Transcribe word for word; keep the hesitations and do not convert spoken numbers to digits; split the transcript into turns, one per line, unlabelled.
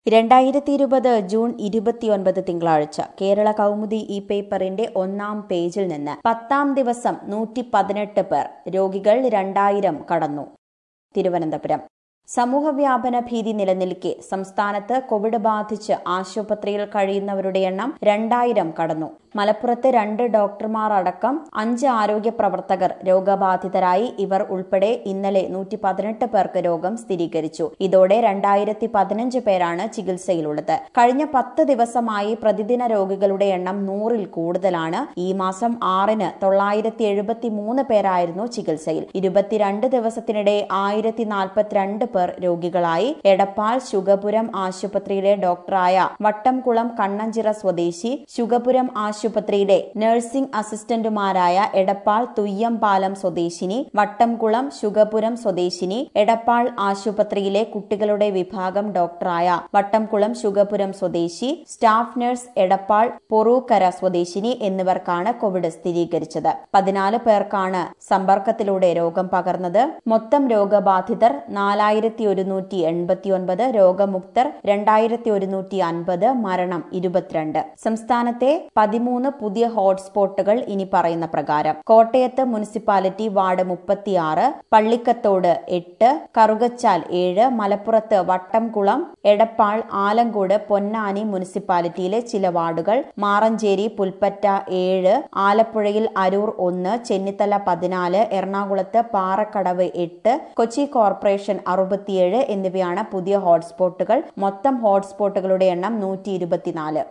രണ്ടായിരത്തി ഇരുപത് ജൂൺ ഇരുപത്തിയൊൻപത് തിങ്കളാഴ്ച കേരള കൗമുദി ഈ പേപ്പറിന്റെ ഒന്നാം പേജിൽ നിന്ന് പത്താം ദിവസം നൂറ്റി പതിനെട്ട് പേർ രോഗികൾ രണ്ടായിരം കടന്നു. തിരുവനന്തപുരം സമൂഹവ്യാപന ഭീതി നിലനിൽക്കെ സംസ്ഥാനത്ത് കോവിഡ് ബാധിച്ച് ആശുപത്രിയിൽ കഴിയുന്നവരുടെ എണ്ണം രണ്ടായിരം കടന്നു. മലപ്പുറത്ത് രണ്ട് ഡോക്ടർമാർ അടക്കം അഞ്ച് ആരോഗ്യ പ്രവർത്തകർ രോഗബാധിതരായി. ഇവർ ഉൾപ്പെടെ ഇന്നലെ നൂറ്റി പതിനെട്ട് പേർക്ക് രോഗം സ്ഥിരീകരിച്ചു. ഇതോടെ രണ്ടായിരത്തി പതിനഞ്ച് പേരാണ് ചികിത്സയിലുള്ളത്. കഴിഞ്ഞ പത്ത് ദിവസമായി പ്രതിദിന രോഗികളുടെ എണ്ണം നൂറിൽ കൂടുതലാണ്. ഈ മാസം ആറിന് തൊള്ളായിരത്തി എഴുപത്തി മൂന്ന് പേരായിരുന്നു ചികിത്സയിൽ. ഇരുപത്തിരണ്ട് ദിവസത്തിനിടെ ആയിരത്തി നാൽപ്പത്തിരണ്ട് പേർ രോഗികളായി. എടപ്പാൾ ശുഗപുരം ആശുപത്രിയിലെ ഡോക്ടറായ വട്ടംകുളം കണ്ണഞ്ചിറ സ്വദേശി, ശുഗപുരം ആശുപത്രിയിലെ നഴ്സിംഗ് അസിസ്റ്റന്റുമാരായ എടപ്പാൾ തുയ്യംപാലം സ്വദേശിനി, വട്ടംകുളം ശുഗപുരം സ്വദേശിനി, എടപ്പാൾ ആശുപത്രിയിലെ കുട്ടികളുടെ വിഭാഗം ഡോക്ടറായ വട്ടംകുളം ശുഗപുരം സ്വദേശി, സ്റ്റാഫ് നഴ്സ് എടപ്പാൾ പൊറൂക്കര സ്വദേശിനി എന്നിവർക്കാണ് കോവിഡ് സ്ഥിരീകരിച്ചത്. പതിനാല് പേർക്കാണ് സമ്പർക്കത്തിലൂടെ രോഗം പകർന്നത്. മൊത്തം രോഗബാധിതർ നാലായിരത്തി ഒരുന്നൂറ്റി എൺപത്തിയൊൻപത്, രോഗമുക്തർ രണ്ടായിരത്തി ഒരുന്നൂറ്റി അൻപത്, മരണം ഇരുപത്തിരണ്ട്. സംസ്ഥാനത്തെ പതിമൂന്ന് പുതിയ ഹോട്ട്സ്പോട്ടുകൾ ഇനി പറയുന്ന പ്രകാരം: കോട്ടയത്ത് മുനിസിപ്പാലിറ്റി വാർഡ് മുപ്പത്തിയാറ്, പള്ളിക്കത്തോട് എട്ട്, കറുകച്ചാൽ ഏഴ്, മലപ്പുറത്ത് വട്ടംകുളം, എടപ്പാൾ, ആലങ്കോട്, പൊന്നാനി മുനിസിപ്പാലിറ്റിയിലെ ചില വാർഡുകൾ, മാറഞ്ചേരി, പുൽപ്പറ്റ ഏഴ്, ആലപ്പുഴയിൽ അരൂർ ഒന്ന്, ചെന്നിത്തല പതിനാല്, എറണാകുളത്ത് പാറക്കടവ് എട്ട്, കൊച്ചി കോർപ്പറേഷൻ അറുപത്തിയേഴ് എന്നിവയാണ് പുതിയ ഹോട്ട്സ്പോട്ടുകൾ. മൊത്തം ഹോട്ട്സ്പോട്ടുകളുടെ എണ്ണം നൂറ്റി ഇരുപത്തിനാല്.